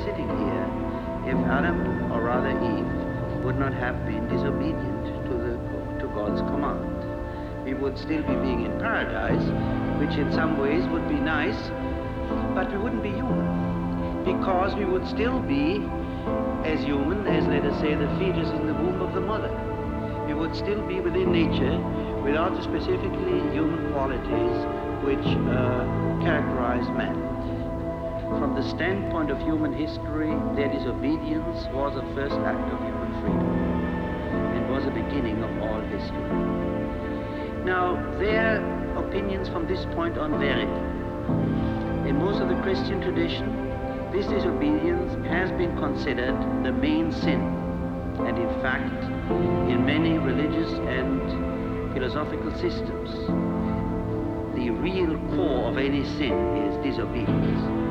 sitting here if Adam, or rather Eve, would not have been disobedient to God's command. We would still be being in paradise, which in some ways would be nice, but we wouldn't be human, because we would still be as human as, let us say, the fetus in the womb of the mother. We would still be within nature without the specifically human qualities which characterize man. From the standpoint of human history, their disobedience was the first act of human freedom and was the beginning of all history. Now, their opinions from this point on vary. In most of the Christian tradition, this disobedience has been considered the main sin. And in fact, in many religious and philosophical systems, the real core of any sin is disobedience.